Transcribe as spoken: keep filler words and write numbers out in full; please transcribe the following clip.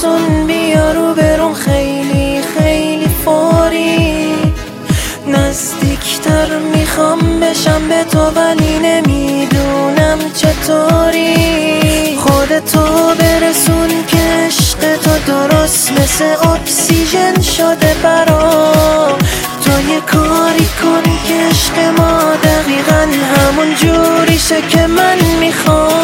برسون، بیا رو برون خیلی خیلی فوری. نزدیکتر میخوام بشم به تو ولی نمیدونم چطوری. خودتو برسون که عشق تو درست مثل اکسیژن شده برام. تو یه کاری کن که عشق ما دقیقا همون جوریشه که من میخوام.